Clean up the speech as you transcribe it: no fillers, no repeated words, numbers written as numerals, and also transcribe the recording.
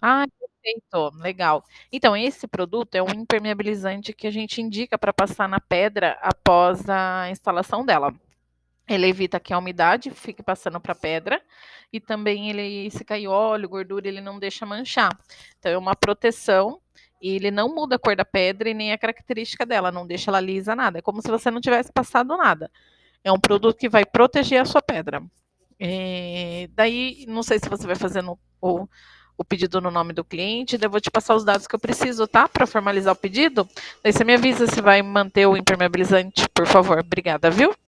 Ah, perfeito, legal. Então, esse produto é um impermeabilizante que a gente indica para passar na pedra após a instalação dela. Ele evita que a umidade fique passando para a pedra e também ele, se cair óleo, gordura, ele não deixa manchar. Então, é uma proteção e ele não muda a cor da pedra e nem a característica dela, não deixa ela lisa, nada. É como se você não tivesse passado nada. É um produto que vai proteger a sua pedra. Daí, não sei se você vai fazer o pedido no nome do cliente, daí eu vou te passar os dados que eu preciso, tá? Para formalizar o pedido. Daí você me avisa se vai manter o impermeabilizante, por favor. Obrigada, viu?